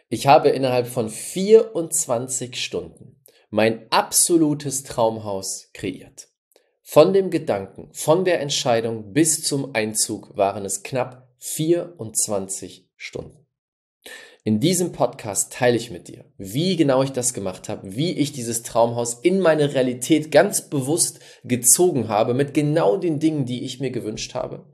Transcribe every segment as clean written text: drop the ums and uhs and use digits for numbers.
Ich habe innerhalb von 24 Stunden mein absolutes Traumhaus kreiert. Von dem Gedanken, von der Entscheidung bis zum Einzug waren es knapp 24 Stunden. In diesem Podcast teile ich mit dir, wie genau ich das gemacht habe, wie ich dieses Traumhaus in meine Realität ganz bewusst gezogen habe, mit genau den Dingen, die ich mir gewünscht habe.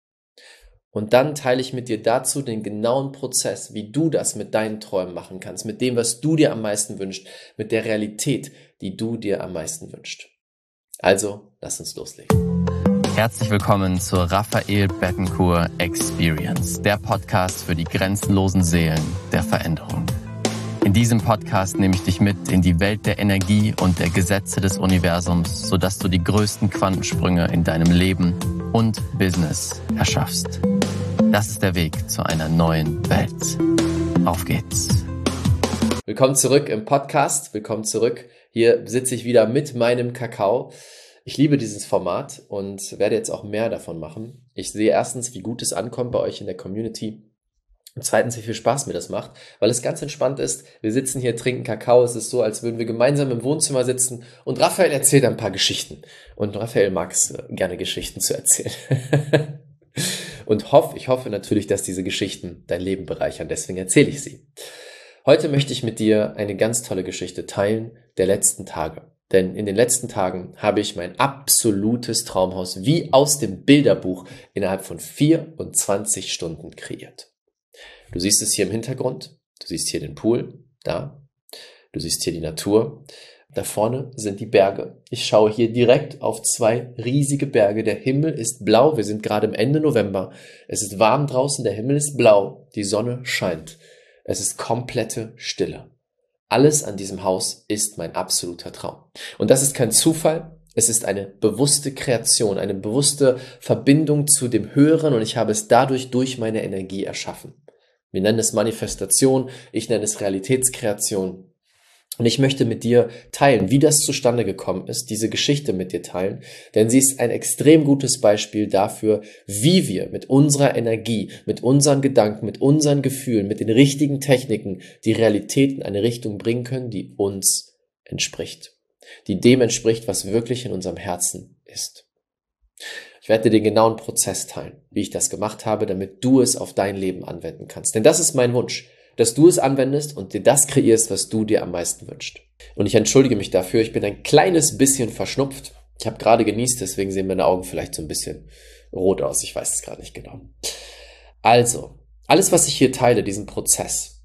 Und dann teile ich mit dir dazu den genauen Prozess, wie du das mit deinen Träumen machen kannst, mit dem, was du dir am meisten wünschst, mit der Realität, die du dir am meisten wünschst. Also, lass uns loslegen. Herzlich willkommen zur Raphael Bettencourt Experience, der Podcast für die grenzenlosen Seelen der Veränderung. In diesem Podcast nehme ich dich mit in die Welt der Energie und der Gesetze des Universums, sodass du die größten Quantensprünge in deinem Leben und Business erschaffst. Das ist der Weg zu einer neuen Welt. Auf geht's. Willkommen zurück im Podcast. Willkommen zurück. Hier sitze ich wieder mit meinem Kakao. Ich liebe dieses Format und werde jetzt auch mehr davon machen. Ich sehe erstens, wie gut es ankommt bei euch in der Community. Und zweitens, wie viel Spaß mir das macht, weil es ganz entspannt ist. Wir sitzen hier, trinken Kakao. Es ist so, als würden wir gemeinsam im Wohnzimmer sitzen und Raphael erzählt ein paar Geschichten. Und Raphael mag es gerne, Geschichten zu erzählen. Und ich hoffe natürlich, dass diese Geschichten dein Leben bereichern. Deswegen erzähle ich sie. Heute möchte ich mit dir eine ganz tolle Geschichte teilen der letzten Tage. Denn in den letzten Tagen habe ich mein absolutes Traumhaus wie aus dem Bilderbuch innerhalb von 24 Stunden kreiert. Du siehst es hier im Hintergrund, du siehst hier den Pool, da, du siehst hier die Natur, da vorne sind die Berge. Ich schaue hier direkt auf zwei riesige Berge, der Himmel ist blau, wir sind gerade im Ende November, es ist warm draußen, der Himmel ist blau, die Sonne scheint, es ist komplette Stille. Alles an diesem Haus ist mein absoluter Traum. Und das ist kein Zufall. Es ist eine bewusste Kreation, eine bewusste Verbindung zu dem Höheren und ich habe es dadurch durch meine Energie erschaffen. Wir nennen es Manifestation, ich nenne es Realitätskreation. Und ich möchte mit dir teilen, wie das zustande gekommen ist, diese Geschichte mit dir teilen, denn sie ist ein extrem gutes Beispiel dafür, wie wir mit unserer Energie, mit unseren Gedanken, mit unseren Gefühlen, mit den richtigen Techniken die Realität in eine Richtung bringen können, die uns entspricht, die dem entspricht, was wirklich in unserem Herzen ist. Ich werde dir den genauen Prozess teilen, wie ich das gemacht habe, damit du es auf dein Leben anwenden kannst. Denn das ist mein Wunsch, dass du es anwendest und dir das kreierst, was du dir am meisten wünschst. Und ich entschuldige mich dafür, ich bin ein kleines bisschen verschnupft. Ich habe gerade genießt, deswegen sehen meine Augen vielleicht so ein bisschen rot aus. Ich weiß es gerade nicht genau. Also, alles, was ich hier teile, diesen Prozess,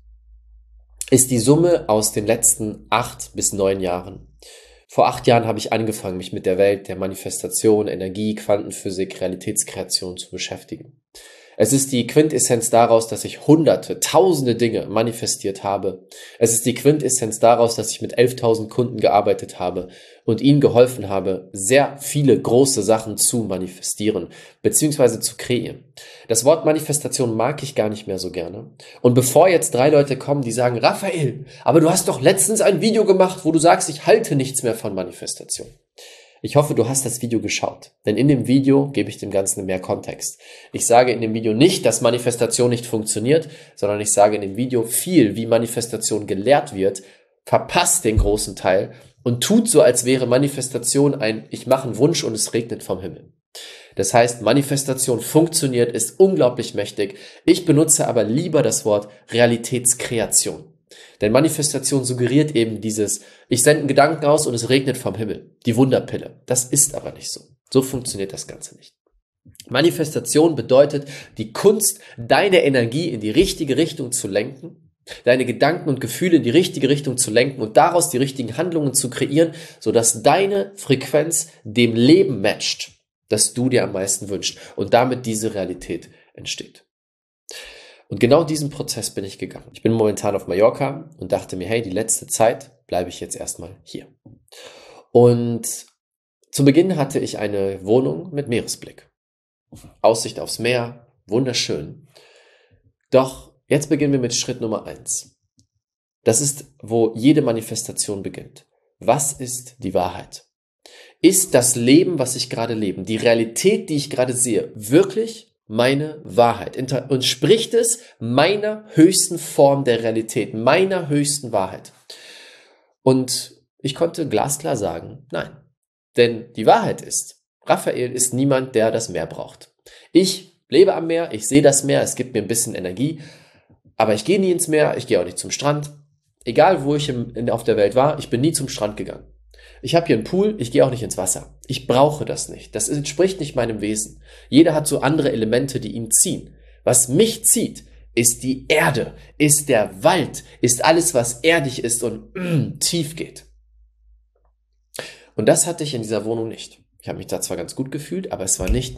ist die Summe aus den letzten 8 bis 9 Jahren. Vor 8 Jahren habe ich angefangen, mich mit der Welt der Manifestation, Energie, Quantenphysik, Realitätskreation zu beschäftigen. Es ist die Quintessenz daraus, dass ich hunderte, tausende Dinge manifestiert habe. Es ist die Quintessenz daraus, dass ich mit 11.000 Kunden gearbeitet habe und ihnen geholfen habe, sehr viele große Sachen zu manifestieren bzw. zu kreieren. Das Wort Manifestation mag ich gar nicht mehr so gerne. Und bevor jetzt 3 Leute kommen, die sagen, Raphael, aber du hast doch letztens ein Video gemacht, wo du sagst, ich halte nichts mehr von Manifestation. Ich hoffe, du hast das Video geschaut, denn in dem Video gebe ich dem Ganzen mehr Kontext. Ich sage in dem Video nicht, dass Manifestation nicht funktioniert, sondern ich sage in dem Video viel, wie Manifestation gelehrt wird, verpasst den großen Teil und tut so, als wäre Manifestation ich mache einen Wunsch und es regnet vom Himmel. Das heißt, Manifestation funktioniert, ist unglaublich mächtig. Ich benutze aber lieber das Wort Realitätskreation. Denn Manifestation suggeriert eben dieses, ich sende einen Gedanken aus und es regnet vom Himmel. Die Wunderpille. Das ist aber nicht so. So funktioniert das Ganze nicht. Manifestation bedeutet die Kunst, deine Energie in die richtige Richtung zu lenken, deine Gedanken und Gefühle in die richtige Richtung zu lenken und daraus die richtigen Handlungen zu kreieren, sodass deine Frequenz dem Leben matcht, das du dir am meisten wünschst und damit diese Realität entsteht. Und genau diesen Prozess bin ich gegangen. Ich bin momentan auf Mallorca und dachte mir, hey, die letzte Zeit bleibe ich jetzt erstmal hier. Und zu Beginn hatte ich eine Wohnung mit Meeresblick. Aussicht aufs Meer, wunderschön. Doch jetzt beginnen wir mit Schritt Nummer 1. Das ist, wo jede Manifestation beginnt. Was ist die Wahrheit? Ist das Leben, was ich gerade lebe, die Realität, die ich gerade sehe, wirklich meine Wahrheit? Entspricht es meiner höchsten Form der Realität, meiner höchsten Wahrheit? Und ich konnte glasklar sagen, nein. Denn die Wahrheit ist, Raphael ist niemand, der das Meer braucht. Ich lebe am Meer, ich sehe das Meer, es gibt mir ein bisschen Energie, aber ich gehe nie ins Meer, ich gehe auch nicht zum Strand. Egal, wo ich auf der Welt war, ich bin nie zum Strand gegangen. Ich habe hier einen Pool, ich gehe auch nicht ins Wasser. Ich brauche das nicht. Das entspricht nicht meinem Wesen. Jeder hat so andere Elemente, die ihn ziehen. Was mich zieht, ist die Erde, ist der Wald, ist alles, was erdig ist und tief geht. Und das hatte ich in dieser Wohnung nicht. Ich habe mich da zwar ganz gut gefühlt, aber es war nicht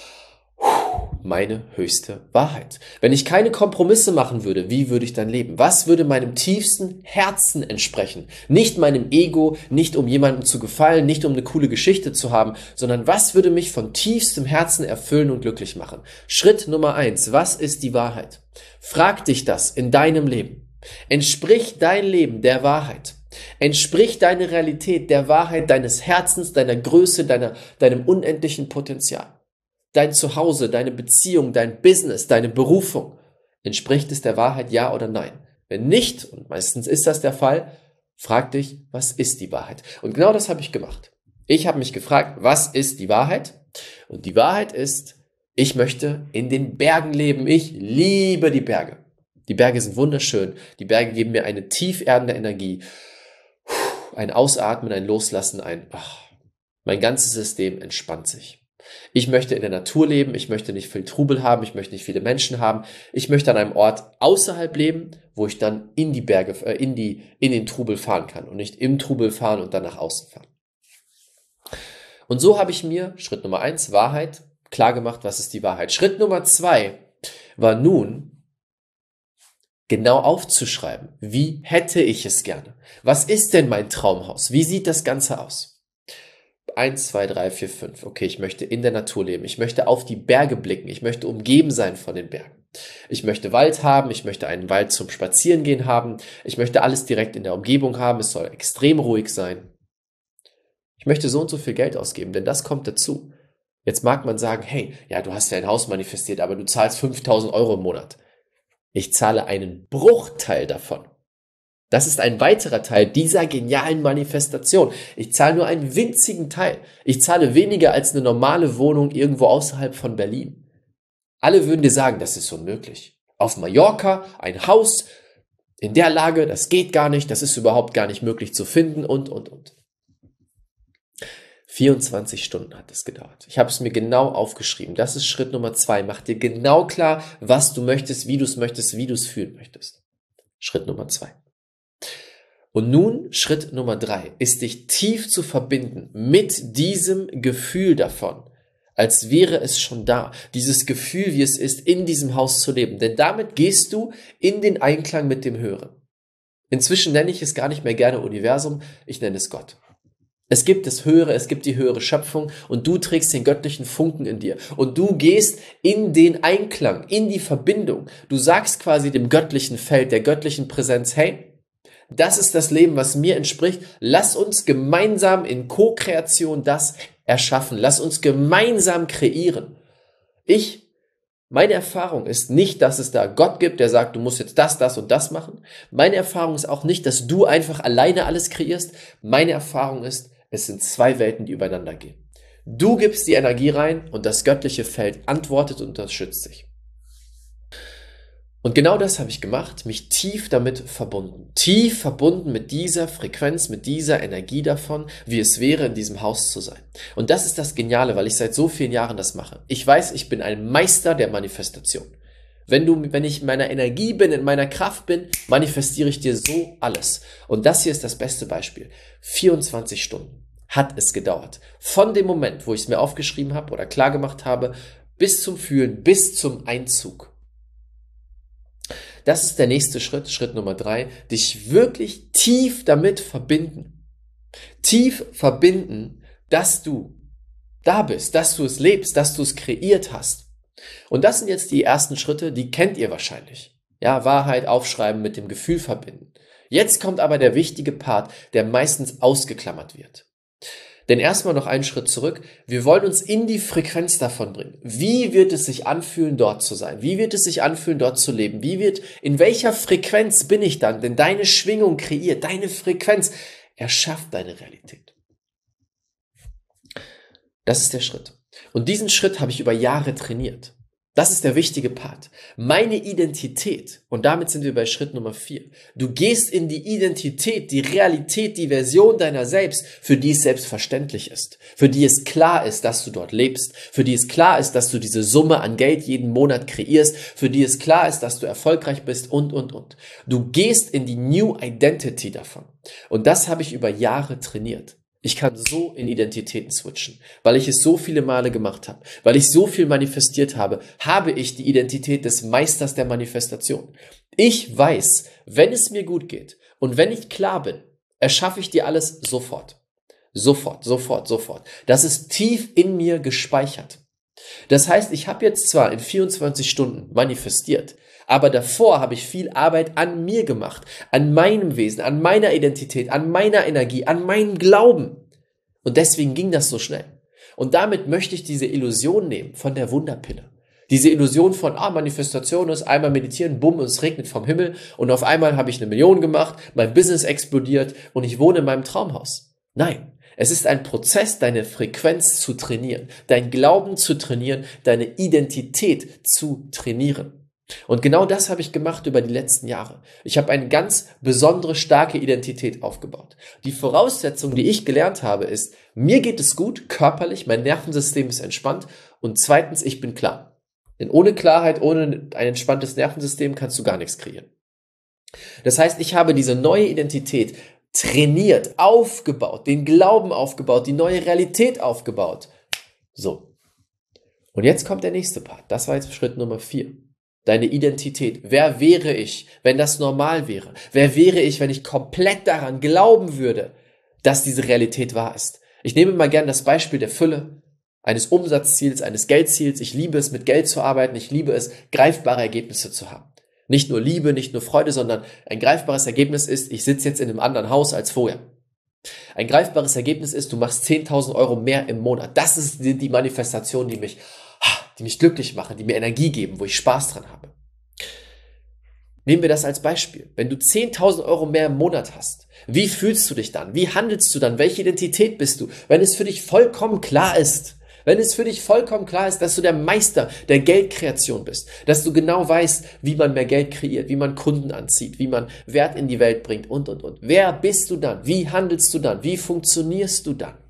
meine höchste Wahrheit. Wenn ich keine Kompromisse machen würde, wie würde ich dann leben? Was würde meinem tiefsten Herzen entsprechen? Nicht meinem Ego, nicht um jemandem zu gefallen, nicht um eine coole Geschichte zu haben, sondern was würde mich von tiefstem Herzen erfüllen und glücklich machen? Schritt Nummer 1, was ist die Wahrheit? Frag dich das in deinem Leben. Entspricht dein Leben der Wahrheit? Entspricht deine Realität der Wahrheit deines Herzens, deiner Größe, deinem unendlichen Potenzial? Dein Zuhause, deine Beziehung, dein Business, deine Berufung, entspricht es der Wahrheit, ja oder nein? Wenn nicht, und meistens ist das der Fall, frag dich, was ist die Wahrheit? Und genau das habe ich gemacht. Ich habe mich gefragt, was ist die Wahrheit? Und die Wahrheit ist, ich möchte in den Bergen leben. Ich liebe die Berge. Die Berge sind wunderschön. Die Berge geben mir eine tief erdende Energie. Ein Ausatmen, ein Loslassen, mein ganzes System entspannt sich. Ich möchte in der Natur leben, ich möchte nicht viel Trubel haben, ich möchte nicht viele Menschen haben. Ich möchte an einem Ort außerhalb leben, wo ich dann in die Berge, in den Trubel fahren kann und nicht im Trubel fahren und dann nach außen fahren. Und so habe ich mir, Schritt Nummer 1, Wahrheit, klar gemacht, was ist die Wahrheit. Schritt Nummer 2 war nun, genau aufzuschreiben, wie hätte ich es gerne? Was ist denn mein Traumhaus? Wie sieht das Ganze aus? 1, 2, 3, 4, 5. Okay, ich möchte in der Natur leben. Ich möchte auf die Berge blicken. Ich möchte umgeben sein von den Bergen. Ich möchte Wald haben. Ich möchte einen Wald zum Spazierengehen haben. Ich möchte alles direkt in der Umgebung haben. Es soll extrem ruhig sein. Ich möchte so und so viel Geld ausgeben, denn das kommt dazu. Jetzt mag man sagen, hey, ja, du hast ja ein Haus manifestiert, aber du zahlst 5.000 Euro im Monat. Ich zahle einen Bruchteil davon. Das ist ein weiterer Teil dieser genialen Manifestation. Ich zahle nur einen winzigen Teil. Ich zahle weniger als eine normale Wohnung irgendwo außerhalb von Berlin. Alle würden dir sagen, das ist unmöglich. Auf Mallorca ein Haus in der Lage, das geht gar nicht, das ist überhaupt gar nicht möglich zu finden und. 24 Stunden hat es gedauert. Ich habe es mir genau aufgeschrieben. Das ist Schritt Nummer 2. Mach dir genau klar, was du möchtest, wie du es fühlen möchtest. Schritt Nummer 2. Und nun, Schritt Nummer 3, ist dich tief zu verbinden mit diesem Gefühl davon, als wäre es schon da. Dieses Gefühl, wie es ist, in diesem Haus zu leben. Denn damit gehst du in den Einklang mit dem Höheren. Inzwischen nenne ich es gar nicht mehr gerne Universum, ich nenne es Gott. Es gibt das Höhere, es gibt die höhere Schöpfung und du trägst den göttlichen Funken in dir. Und du gehst in den Einklang, in die Verbindung. Du sagst quasi dem göttlichen Feld, der göttlichen Präsenz, hey, das ist das Leben, was mir entspricht. Lass uns gemeinsam in Co-Kreation das erschaffen. Lass uns gemeinsam kreieren. Meine Erfahrung ist nicht, dass es da Gott gibt, der sagt, du musst jetzt das und das machen. Meine Erfahrung ist auch nicht, dass du einfach alleine alles kreierst. Meine Erfahrung ist, es sind 2 Welten, die übereinander gehen. Du gibst die Energie rein und das göttliche Feld antwortet und unterstützt sich. Und genau das habe ich gemacht, mich tief damit verbunden. Tief verbunden mit dieser Frequenz, mit dieser Energie davon, wie es wäre, in diesem Haus zu sein. Und das ist das Geniale, weil ich seit so vielen Jahren das mache. Ich weiß, ich bin ein Meister der Manifestation. Wenn ich in meiner Energie bin, in meiner Kraft bin, manifestiere ich dir so alles. Und das hier ist das beste Beispiel. 24 Stunden hat es gedauert. Von dem Moment, wo ich es mir aufgeschrieben habe oder klar gemacht habe, bis zum Fühlen, bis zum Einzug. Das ist der nächste Schritt, Schritt Nummer 3, dich wirklich tief damit verbinden. Tief verbinden, dass du da bist, dass du es lebst, dass du es kreiert hast. Und das sind jetzt die ersten Schritte, die kennt ihr wahrscheinlich. Ja, Wahrheit aufschreiben, mit dem Gefühl verbinden. Jetzt kommt aber der wichtige Part, der meistens ausgeklammert wird. Denn erstmal noch einen Schritt zurück. Wir wollen uns in die Frequenz davon bringen. Wie wird es sich anfühlen, dort zu sein? Wie wird es sich anfühlen, dort zu leben? In welcher Frequenz bin ich dann? Denn deine Schwingung kreiert, deine Frequenz erschafft deine Realität. Das ist der Schritt. Und diesen Schritt habe ich über Jahre trainiert. Das ist der wichtige Part. Meine Identität, und damit sind wir bei Schritt Nummer 4. Du gehst in die Identität, die Realität, die Version deiner selbst, für die es selbstverständlich ist. Für die es klar ist, dass du dort lebst. Für die es klar ist, dass du diese Summe an Geld jeden Monat kreierst. Für die es klar ist, dass du erfolgreich bist und. Du gehst in die New Identity davon. Und das habe ich über Jahre trainiert. Ich kann so in Identitäten switchen, weil ich es so viele Male gemacht habe, weil ich so viel manifestiert habe, habe ich die Identität des Meisters der Manifestation. Ich weiß, wenn es mir gut geht und wenn ich klar bin, erschaffe ich dir alles sofort. Sofort. Das ist tief in mir gespeichert. Das heißt, ich habe jetzt zwar in 24 Stunden manifestiert, aber davor habe ich viel Arbeit an mir gemacht, an meinem Wesen, an meiner Identität, an meiner Energie, an meinem Glauben. Und deswegen ging das so schnell. Und damit möchte ich diese Illusion nehmen von der Wunderpille. Diese Illusion von, Manifestation ist einmal meditieren, bumm, und es regnet vom Himmel und auf einmal habe ich 1 Million gemacht, mein Business explodiert und ich wohne in meinem Traumhaus. Nein. Es ist ein Prozess, deine Frequenz zu trainieren, dein Glauben zu trainieren, deine Identität zu trainieren. Und genau das habe ich gemacht über die letzten Jahre. Ich habe eine ganz besondere, starke Identität aufgebaut. Die Voraussetzung, die ich gelernt habe, ist, mir geht es gut, körperlich, mein Nervensystem ist entspannt und zweitens, ich bin klar. Denn ohne Klarheit, ohne ein entspanntes Nervensystem kannst du gar nichts kreieren. Das heißt, ich habe diese neue Identität trainiert, aufgebaut, den Glauben aufgebaut, die neue Realität aufgebaut. So. Und jetzt kommt der nächste Part. Das war jetzt Schritt Nummer 4. Deine Identität. Wer wäre ich, wenn das normal wäre? Wer wäre ich, wenn ich komplett daran glauben würde, dass diese Realität wahr ist? Ich nehme mal gerne das Beispiel der Fülle, eines Umsatzziels, eines Geldziels. Ich liebe es, mit Geld zu arbeiten. Ich liebe es, greifbare Ergebnisse zu haben. Nicht nur Liebe, nicht nur Freude, sondern ein greifbares Ergebnis ist, ich sitze jetzt in einem anderen Haus als vorher. Ein greifbares Ergebnis ist, du machst 10.000 Euro mehr im Monat. Das ist die Manifestation, die mich glücklich machen, die mir Energie geben, wo ich Spaß dran habe. Nehmen wir das als Beispiel. Wenn du 10.000 Euro mehr im Monat hast, wie fühlst du dich dann? Wie handelst du dann? Welche Identität bist du? Wenn es für dich vollkommen klar ist, dass du der Meister der Geldkreation bist, dass du genau weißt, wie man mehr Geld kreiert, wie man Kunden anzieht, wie man Wert in die Welt bringt und. Wer bist du dann? Wie handelst du dann? Wie funktionierst du dann?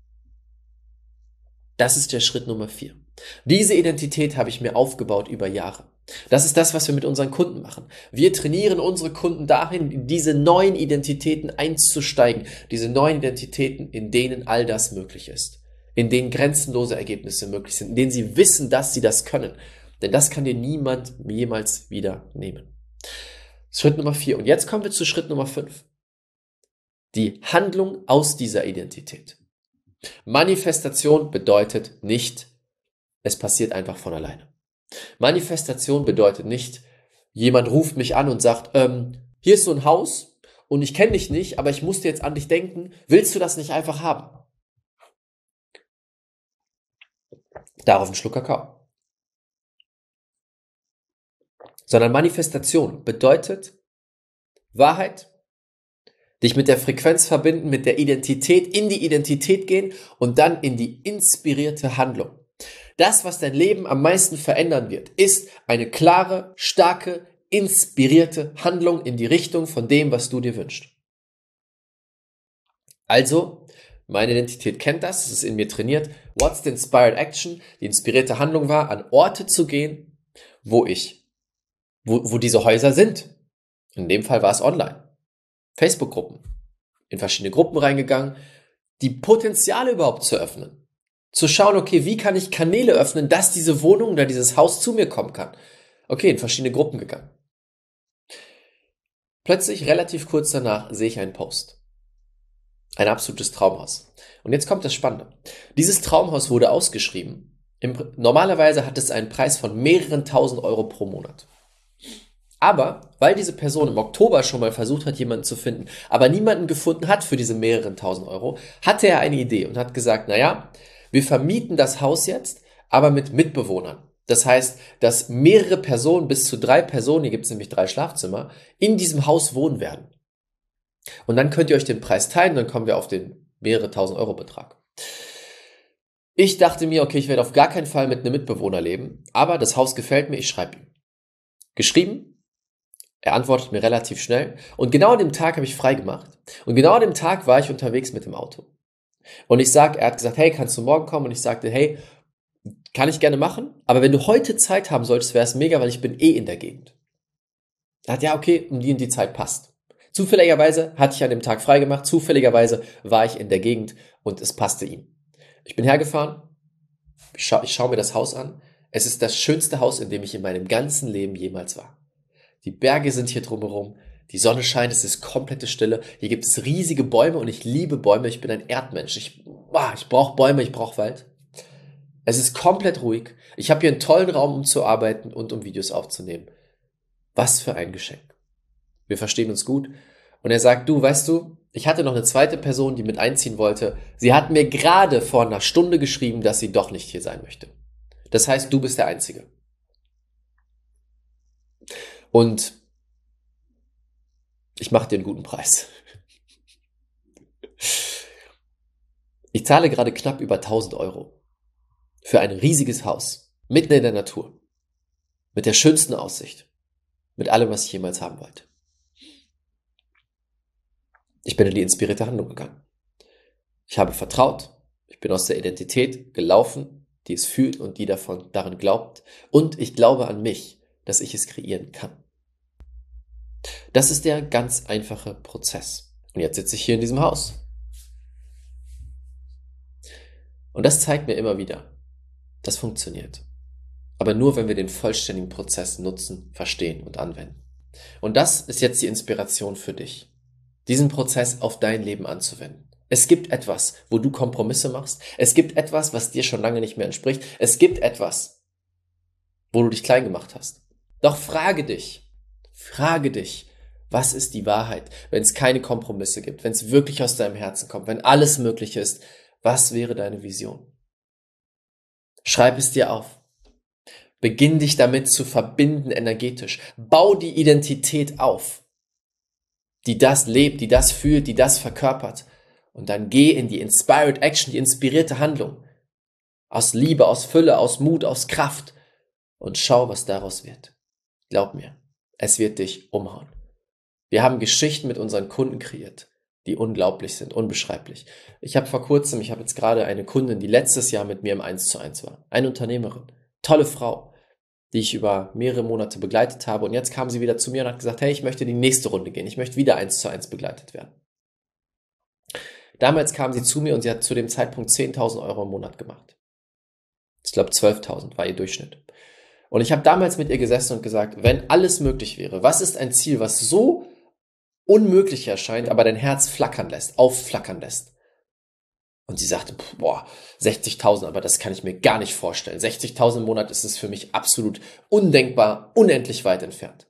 Das ist der Schritt Nummer 4. Diese Identität habe ich mir aufgebaut über Jahre. Das ist das, was wir mit unseren Kunden machen. Wir trainieren unsere Kunden dahin, in diese neuen Identitäten einzusteigen. Diese neuen Identitäten, in denen all das möglich ist. In denen grenzenlose Ergebnisse möglich sind. In denen sie wissen, dass sie das können. Denn das kann dir niemand jemals wieder nehmen. Schritt Nummer 4. Und jetzt kommen wir zu Schritt Nummer 5. Die Handlung aus dieser Identität. Manifestation bedeutet nicht, es passiert einfach von alleine. Manifestation bedeutet nicht, jemand ruft mich an und sagt, hier ist so ein Haus und ich kenne dich nicht, aber ich musste jetzt an dich denken, willst du das nicht einfach haben? Darauf ein Schluck Kakao. Sondern Manifestation bedeutet Wahrheit, dich mit der Frequenz verbinden, mit der Identität, in die Identität gehen und dann in die inspirierte Handlung. Das, was dein Leben am meisten verändern wird, ist eine klare, starke, inspirierte Handlung in die Richtung von dem, was du dir wünschst. Also, meine Identität kennt das, es ist in mir trainiert. What's the inspired action? Die inspirierte Handlung war, an Orte zu gehen, wo diese Häuser sind. In dem Fall war es online. Facebook-Gruppen. In verschiedene Gruppen reingegangen, die Potenziale überhaupt zu öffnen. Zu schauen, okay, wie kann ich Kanäle öffnen, dass diese Wohnung oder dieses Haus zu mir kommen kann. Okay, in verschiedene Gruppen gegangen. Plötzlich, relativ kurz danach, sehe ich einen Post. Ein absolutes Traumhaus. Und jetzt kommt das Spannende. Dieses Traumhaus wurde ausgeschrieben. Normalerweise hat es einen Preis von mehreren tausend Euro pro Monat. Aber weil diese Person im Oktober schon mal versucht hat, jemanden zu finden, aber niemanden gefunden hat für diese mehreren tausend Euro, hatte er eine Idee und hat gesagt, naja, wir vermieten das Haus jetzt, aber mit Mitbewohnern. Das heißt, dass mehrere Personen, bis zu 3 Personen, hier gibt es nämlich 3 Schlafzimmer, in diesem Haus wohnen werden. Und dann könnt ihr euch den Preis teilen, dann kommen wir auf den mehrere tausend Euro Betrag. Ich dachte mir, okay, ich werde auf gar keinen Fall mit einem Mitbewohner leben, aber das Haus gefällt mir, ich schreibe ihm. Geschrieben, er antwortet mir relativ schnell und genau an dem Tag habe ich frei gemacht und genau an dem Tag war ich unterwegs mit dem Auto. Und er hat gesagt, hey, kannst du morgen kommen? Und ich sagte, hey, kann ich gerne machen, aber wenn du heute Zeit haben solltest, wäre es mega, weil ich bin in der Gegend. Er hat, ja, okay, um die und die Zeit passt. Zufälligerweise hatte ich an dem Tag frei gemacht, zufälligerweise war ich in der Gegend und es passte ihm. Ich bin hergefahren, ich schaue mir das Haus an. Es ist das schönste Haus, in dem ich in meinem ganzen Leben jemals war. Die Berge sind hier drumherum, die Sonne scheint, es ist komplette Stille. Hier gibt es riesige Bäume und ich liebe Bäume, ich bin ein Erdmensch. Ich brauche Bäume, ich brauche Wald. Es ist komplett ruhig. Ich habe hier einen tollen Raum, um zu arbeiten und um Videos aufzunehmen. Was für ein Geschenk. Wir verstehen uns gut. Und er sagt, du, weißt du, ich hatte noch eine zweite Person, die mit einziehen wollte. Sie hat mir gerade vor einer Stunde geschrieben, dass sie doch nicht hier sein möchte. Das heißt, du bist der Einzige. Und ich mache dir einen guten Preis. Ich zahle gerade knapp über 1000 Euro für ein riesiges Haus, mitten in der Natur, mit der schönsten Aussicht, mit allem, was ich jemals haben wollte. Ich bin in die inspirierte Handlung gegangen. Ich habe vertraut, ich bin aus der Identität gelaufen, die es fühlt und die daran glaubt. Und ich glaube an mich, dass ich es kreieren kann. Das ist der ganz einfache Prozess. Und jetzt sitze ich hier in diesem Haus. Und das zeigt mir immer wieder, das funktioniert. Aber nur, wenn wir den vollständigen Prozess nutzen, verstehen und anwenden. Und das ist jetzt die Inspiration für dich, diesen Prozess auf dein Leben anzuwenden. Es gibt etwas, wo du Kompromisse machst. Es gibt etwas, was dir schon lange nicht mehr entspricht. Es gibt etwas, wo du dich klein gemacht hast. Doch frage dich, was ist die Wahrheit, wenn es keine Kompromisse gibt, wenn es wirklich aus deinem Herzen kommt, wenn alles möglich ist, was wäre deine Vision? Schreib es dir auf. Beginn dich damit zu verbinden energetisch. Bau die Identität auf, die das lebt, die das fühlt, die das verkörpert. Und dann geh in die Inspired Action, die inspirierte Handlung. Aus Liebe, aus Fülle, aus Mut, aus Kraft. Und schau, was daraus wird. Glaub mir, es wird dich umhauen. Wir haben Geschichten mit unseren Kunden kreiert, die unglaublich sind, unbeschreiblich. Ich habe jetzt gerade eine Kundin, die letztes Jahr mit mir im 1:1 war. Eine Unternehmerin, tolle Frau, die ich über mehrere Monate begleitet habe. Und jetzt kam sie wieder zu mir und hat gesagt, hey, ich möchte die nächste Runde gehen. Ich möchte wieder 1:1 begleitet werden. Damals kam sie zu mir und sie hat zu dem Zeitpunkt 10.000 Euro im Monat gemacht. Ich glaube 12.000 war ihr Durchschnitt. Und ich habe damals mit ihr gesessen und gesagt, wenn alles möglich wäre, was ist ein Ziel, was so unmöglich erscheint, aber dein Herz aufflackern lässt? Und sie sagte, 60.000, aber das kann ich mir gar nicht vorstellen. 60.000 im Monat ist es für mich absolut undenkbar, unendlich weit entfernt.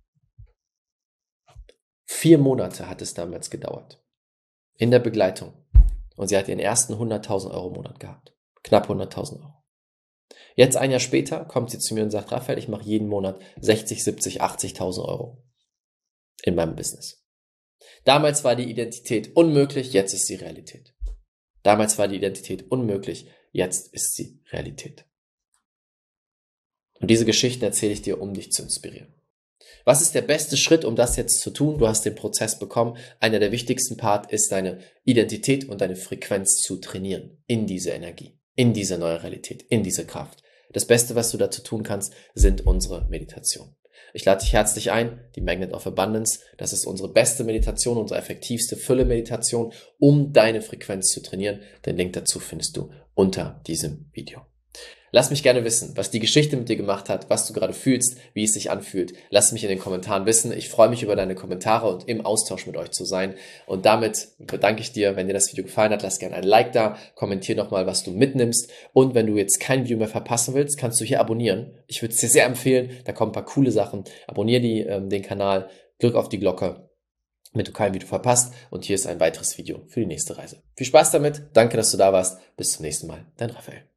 4 Monate hat es damals gedauert. In der Begleitung. Und sie hat ihren ersten 100.000 Euro im Monat gehabt. Knapp 100.000 Euro. Jetzt ein Jahr später kommt sie zu mir und sagt, Raphael, ich mache jeden Monat 60, 70, 80.000 Euro in meinem Business. Damals war die Identität unmöglich, jetzt ist sie Realität. Damals war die Identität unmöglich, jetzt ist sie Realität. Und diese Geschichten erzähle ich dir, um dich zu inspirieren. Was ist der beste Schritt, um das jetzt zu tun? Du hast den Prozess bekommen. Einer der wichtigsten Part ist, deine Identität und deine Frequenz zu trainieren in diese Energie, in diese neue Realität, in diese Kraft. Das Beste, was du dazu tun kannst, sind unsere Meditationen. Ich lade dich herzlich ein, die Magnet of Abundance. Das ist unsere beste Meditation, unsere effektivste Fülle-Meditation, um deine Frequenz zu trainieren. Den Link dazu findest du unter diesem Video. Lass mich gerne wissen, was die Geschichte mit dir gemacht hat, was du gerade fühlst, wie es sich anfühlt. Lass mich in den Kommentaren wissen. Ich freue mich über deine Kommentare und im Austausch mit euch zu sein. Und damit bedanke ich dir, wenn dir das Video gefallen hat. Lass gerne ein Like da, kommentier nochmal, was du mitnimmst. Und wenn du jetzt kein Video mehr verpassen willst, kannst du hier abonnieren. Ich würde es dir sehr empfehlen. Da kommen ein paar coole Sachen. Abonniere den Kanal, drück auf die Glocke, damit du kein Video verpasst. Und hier ist ein weiteres Video für die nächste Reise. Viel Spaß damit. Danke, dass du da warst. Bis zum nächsten Mal. Dein Raphael.